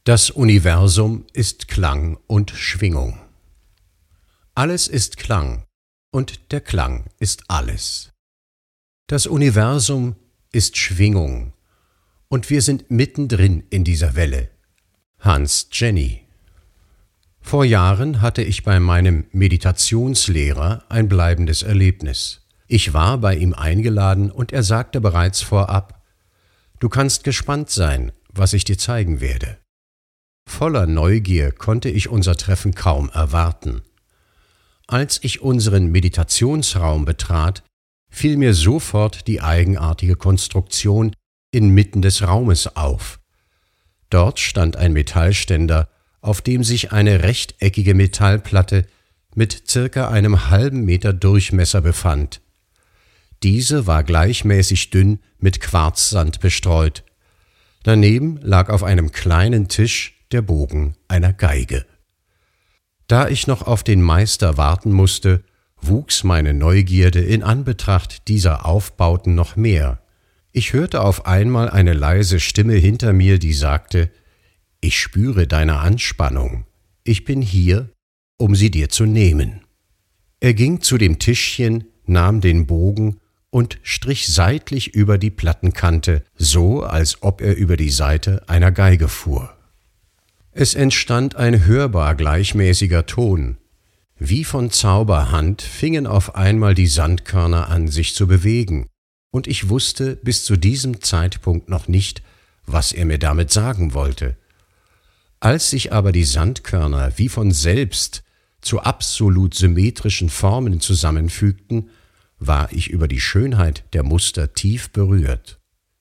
Das Universum ist Klang und Schwingung. Alles ist Klang und der Klang ist alles. Das Universum ist Schwingung und wir sind mittendrin in dieser Welle. Hans Jenny. Vor Jahren hatte ich bei meinem Meditationslehrer ein bleibendes Erlebnis. Ich war bei ihm eingeladen und er sagte bereits vorab: Du kannst gespannt sein, was ich dir zeigen werde. Voller Neugier konnte ich unser Treffen kaum erwarten. Als ich unseren Meditationsraum betrat, fiel mir sofort die eigenartige Konstruktion inmitten des Raumes auf. Dort stand ein Metallständer, auf dem sich eine rechteckige Metallplatte mit circa einem halben Meter Durchmesser befand. Diese war gleichmäßig dünn mit Quarzsand bestreut. Daneben lag auf einem kleinen Tisch der Bogen einer Geige. Da ich noch auf den Meister warten musste, wuchs meine Neugierde in Anbetracht dieser Aufbauten noch mehr. Ich hörte auf einmal eine leise Stimme hinter mir, die sagte: Ich spüre deine Anspannung. Ich bin hier, um sie dir zu nehmen. Er ging zu dem Tischchen, nahm den Bogen und strich seitlich über die Plattenkante, so als ob er über die Saite einer Geige fuhr. Es entstand ein hörbar gleichmäßiger Ton. Wie von Zauberhand fingen auf einmal die Sandkörner an, sich zu bewegen, und ich wusste bis zu diesem Zeitpunkt noch nicht, was er mir damit sagen wollte. Als sich aber die Sandkörner wie von selbst zu absolut symmetrischen Formen zusammenfügten, war ich über die Schönheit der Muster tief berührt.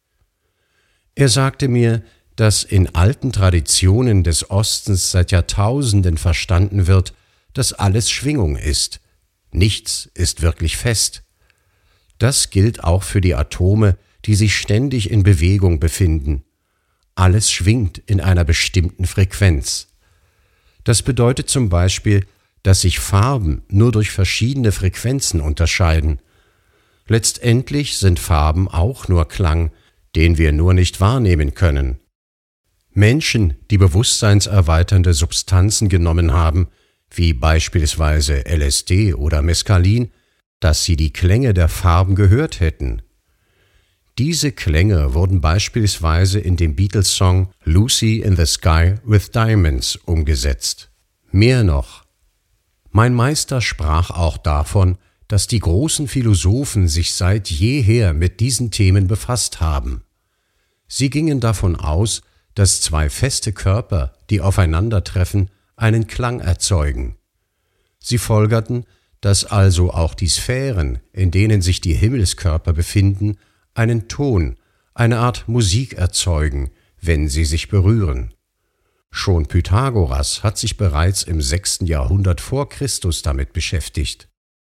Er sagte mir, dass in alten Traditionen des Ostens seit Jahrtausenden verstanden wird, dass alles Schwingung ist. Nichts ist wirklich fest. Das gilt auch für die Atome, die sich ständig in Bewegung befinden. Alles schwingt in einer bestimmten Frequenz. Das bedeutet zum Beispiel, dass sich Farben nur durch verschiedene Frequenzen unterscheiden. Letztendlich sind Farben auch nur Klang, den wir nur nicht wahrnehmen können. Menschen, die bewusstseinserweiternde Substanzen genommen haben, wie beispielsweise LSD oder Mescalin, dass sie die Klänge der Farben gehört hätten. Diese Klänge wurden beispielsweise in dem Beatles-Song Lucy in the Sky with Diamonds umgesetzt. Mehr noch: Mein Meister sprach auch davon, dass die großen Philosophen sich seit jeher mit diesen Themen befasst haben. Sie gingen davon aus, dass zwei feste Körper, die aufeinandertreffen, einen Klang erzeugen. Sie folgerten, dass also auch die Sphären, in denen sich die Himmelskörper befinden, einen Ton, eine Art Musik erzeugen, wenn sie sich berühren. Schon Pythagoras hat sich bereits im 6. Jahrhundert vor Christus damit beschäftigt.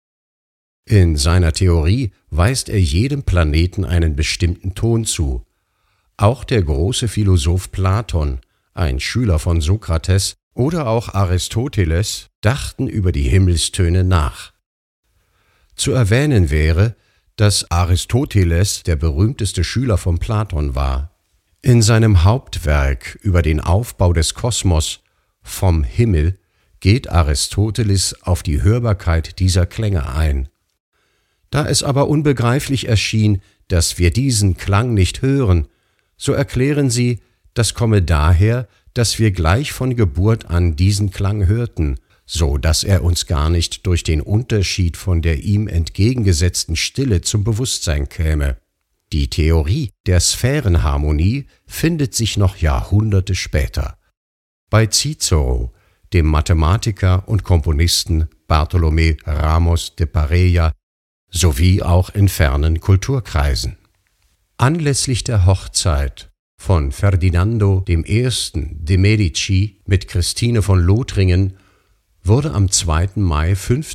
In seiner Theorie weist er jedem Planeten einen bestimmten Ton zu. Auch der große Philosoph Platon, ein Schüler von Sokrates, oder auch Aristoteles dachten über die Himmelstöne nach. Zu erwähnen wäre, dass Aristoteles der berühmteste Schüler von Platon war. In seinem Hauptwerk über den Aufbau des Kosmos, Vom Himmel, geht Aristoteles auf die Hörbarkeit dieser Klänge ein. Da es aber unbegreiflich erschien, dass wir diesen Klang nicht hören, so erklären sie, das komme daher, dass wir gleich von Geburt an diesen Klang hörten, so dass er uns gar nicht durch den Unterschied von der ihm entgegengesetzten Stille zum Bewusstsein käme. Die Theorie der Sphärenharmonie findet sich noch Jahrhunderte später. Bei Cicero, dem Mathematiker und Komponisten Bartolomé Ramos de Pareja, sowie auch in fernen Kulturkreisen. Anlässlich der Hochzeit von Ferdinando I. de' Medici mit Christine von Lothringen wurde am 2. Mai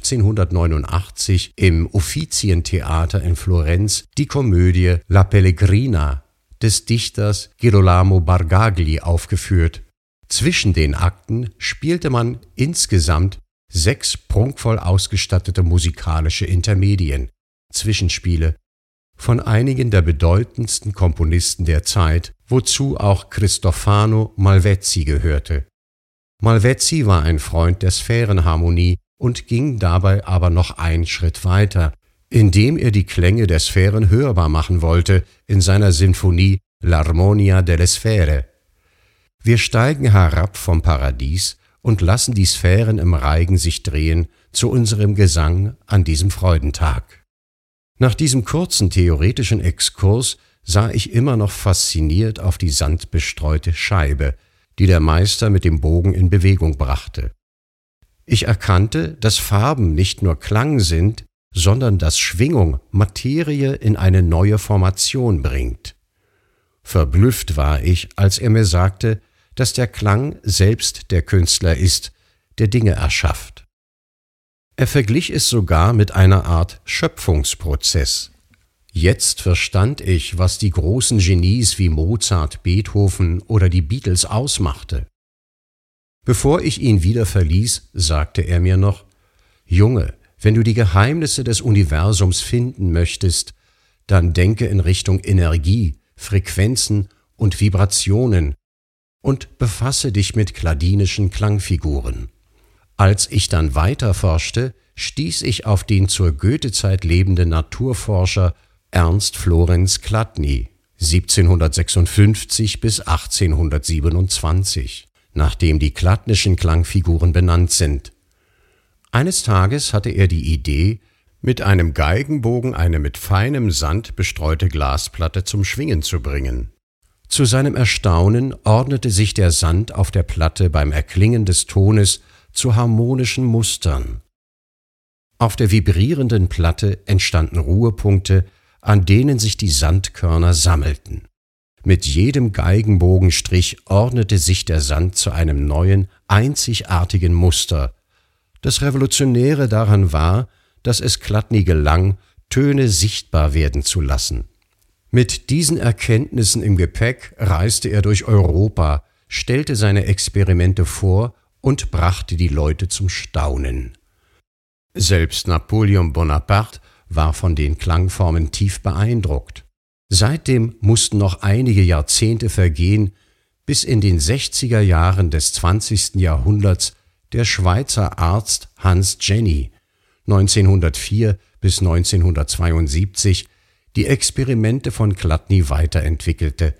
1589 im Uffizientheater in Florenz die Komödie La Pellegrina des Dichters Girolamo Bargagli aufgeführt. Zwischen den Akten spielte man insgesamt 6 prunkvoll ausgestattete musikalische Intermedien, Zwischenspiele, von einigen der bedeutendsten Komponisten der Zeit wozu auch Cristofano Malvezzi gehörte. Malvezzi war ein Freund der Sphärenharmonie und ging dabei aber noch einen Schritt weiter, indem er die Klänge der Sphären hörbar machen wollte in seiner Sinfonie L'Armonia delle Sfere. Wir steigen herab vom Paradies und lassen die Sphären im Reigen sich drehen zu unserem Gesang an diesem Freudentag. Nach diesem kurzen theoretischen Exkurs sah ich immer noch fasziniert auf die sandbestreute Scheibe, die der Meister mit dem Bogen in Bewegung brachte. Ich erkannte, dass Farben nicht nur Klang sind, sondern dass Schwingung Materie in eine neue Formation bringt. Verblüfft war ich, als er mir sagte, dass der Klang selbst der Künstler ist, der Dinge erschafft. Er verglich es sogar mit einer Art Schöpfungsprozess. Jetzt verstand ich, was die großen Genies wie Mozart, Beethoven oder die Beatles ausmachte. Bevor ich ihn wieder verließ, sagte er mir noch: »Junge, wenn du die Geheimnisse des Universums finden möchtest, dann denke in Richtung Energie, Frequenzen und Vibrationen und befasse dich mit kladinischen Klangfiguren.« Als ich dann weiter forschte, stieß ich auf den zur Goethezeit lebenden Naturforscher Ernst Florenz Chladni, 1756 bis 1827, nach dem die chladnischen Klangfiguren benannt sind. Eines Tages hatte er die Idee, mit einem Geigenbogen eine mit feinem Sand bestreute Glasplatte zum Schwingen zu bringen. Zu seinem Erstaunen ordnete sich der Sand auf der Platte beim Erklingen des Tones zu harmonischen Mustern. Auf der vibrierenden Platte entstanden Ruhepunkte, an denen sich die Sandkörner sammelten. Mit jedem Geigenbogenstrich ordnete sich der Sand zu einem neuen, einzigartigen Muster. Das Revolutionäre daran war, dass es Chladni gelang, Töne sichtbar werden zu lassen. Mit diesen Erkenntnissen im Gepäck reiste er durch Europa, stellte seine Experimente vor und brachte die Leute zum Staunen. Selbst Napoleon Bonaparte war von den Klangformen tief beeindruckt. Seitdem mussten noch einige Jahrzehnte vergehen, bis in den 60er Jahren des 20. Jahrhunderts der Schweizer Arzt Hans Jenny 1904 bis 1972 die Experimente von Chladni weiterentwickelte.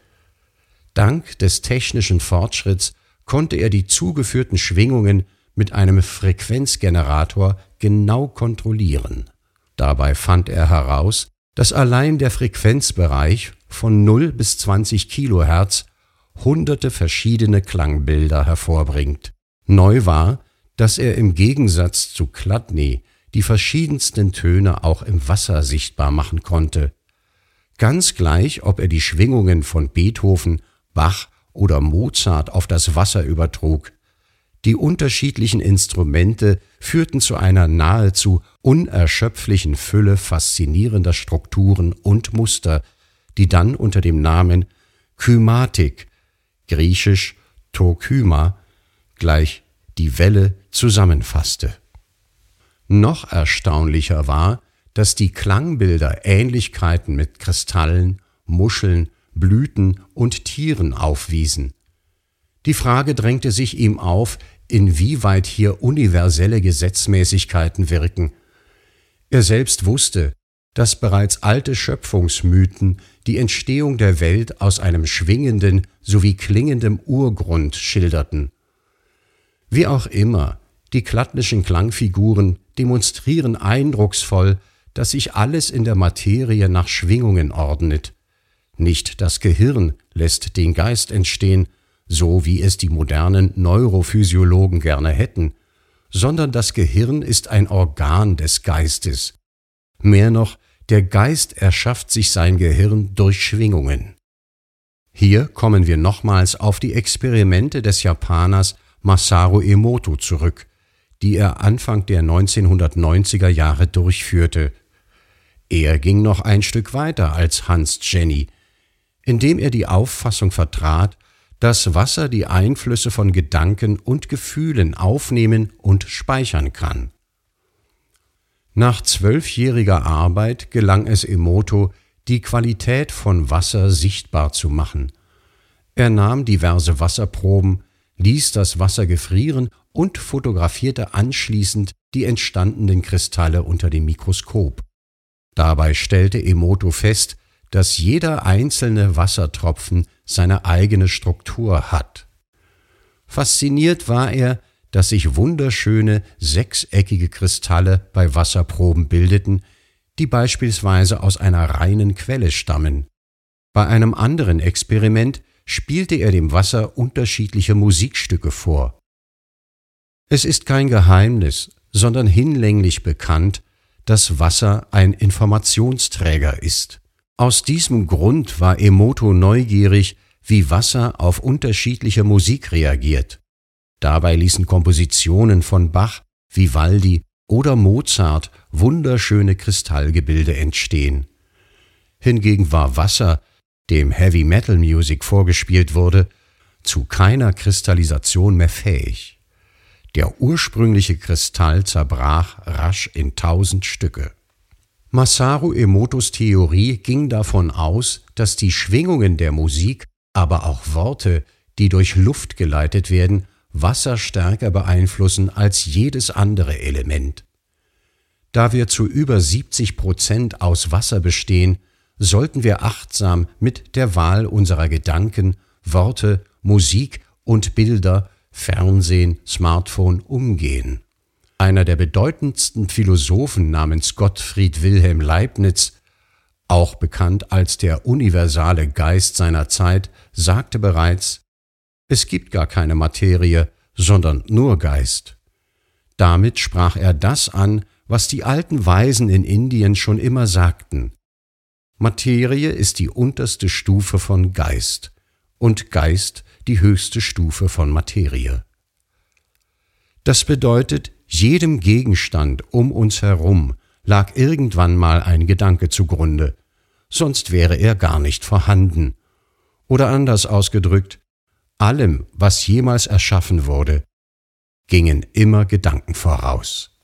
Dank des technischen Fortschritts konnte er die zugeführten Schwingungen mit einem Frequenzgenerator genau kontrollieren. Dabei fand er heraus, dass allein der Frequenzbereich von 0 bis 20 Kilohertz hunderte verschiedene Klangbilder hervorbringt. Neu war, dass er im Gegensatz zu Chladni die verschiedensten Töne auch im Wasser sichtbar machen konnte. Ganz gleich, ob er die Schwingungen von Beethoven, Bach oder Mozart auf das Wasser übertrug. Die unterschiedlichen Instrumente führten zu einer nahezu unerschöpflichen Fülle faszinierender Strukturen und Muster, die dann unter dem Namen Kymatik, griechisch to Kyma, gleich die Welle, zusammenfasste. Noch erstaunlicher war, dass die Klangbilder Ähnlichkeiten mit Kristallen, Muscheln, Blüten und Tieren aufwiesen. Die Frage drängte sich ihm auf, inwieweit hier universelle Gesetzmäßigkeiten wirken. Er selbst wusste, dass bereits alte Schöpfungsmythen die Entstehung der Welt aus einem schwingenden sowie klingendem Urgrund schilderten. Wie auch immer, die chladnischen Klangfiguren demonstrieren eindrucksvoll, dass sich alles in der Materie nach Schwingungen ordnet. Nicht das Gehirn lässt den Geist entstehen, so wie es die modernen Neurophysiologen gerne hätten, sondern das Gehirn ist ein Organ des Geistes. Mehr noch, der Geist erschafft sich sein Gehirn durch Schwingungen. Hier kommen wir nochmals auf die Experimente des Japaners Masaru Emoto zurück, die er Anfang der 1990er Jahre durchführte. Er ging noch ein Stück weiter als Hans Jenny, indem er die Auffassung vertrat, dass Wasser die Einflüsse von Gedanken und Gefühlen aufnehmen und speichern kann. Nach 12-jähriger Arbeit gelang es Emoto, die Qualität von Wasser sichtbar zu machen. Er nahm diverse Wasserproben, ließ das Wasser gefrieren und fotografierte anschließend die entstandenen Kristalle unter dem Mikroskop. Dabei stellte Emoto fest, dass jeder einzelne Wassertropfen seine eigene Struktur hat. Fasziniert war er, dass sich wunderschöne sechseckige Kristalle bei Wasserproben bildeten, die beispielsweise aus einer reinen Quelle stammen. Bei einem anderen Experiment spielte er dem Wasser unterschiedliche Musikstücke vor. Es ist kein Geheimnis, sondern hinlänglich bekannt, dass Wasser ein Informationsträger ist. Aus diesem Grund war Emoto neugierig, wie Wasser auf unterschiedliche Musik reagiert. Dabei ließen Kompositionen von Bach, Vivaldi oder Mozart wunderschöne Kristallgebilde entstehen. Hingegen war Wasser, dem Heavy Metal Music vorgespielt wurde, zu keiner Kristallisation mehr fähig. Der ursprüngliche Kristall zerbrach rasch in 1000 Stücke. Masaru Emotos Theorie ging davon aus, dass die Schwingungen der Musik, aber auch Worte, die durch Luft geleitet werden, Wasser stärker beeinflussen als jedes andere Element. Da wir zu über 70% aus Wasser bestehen, sollten wir achtsam mit der Wahl unserer Gedanken, Worte, Musik und Bilder, Fernsehen, Smartphone umgehen. Einer der bedeutendsten Philosophen namens Gottfried Wilhelm Leibniz, auch bekannt als der universale Geist seiner Zeit, sagte bereits: Es gibt gar keine Materie, sondern nur Geist. Damit sprach er das an, was die alten Weisen in Indien schon immer sagten: Materie ist die unterste Stufe von Geist und Geist die höchste Stufe von Materie. Das bedeutet, jedem Gegenstand um uns herum lag irgendwann mal ein Gedanke zugrunde, sonst wäre er gar nicht vorhanden. Oder anders ausgedrückt, allem, was jemals erschaffen wurde, gingen immer Gedanken voraus.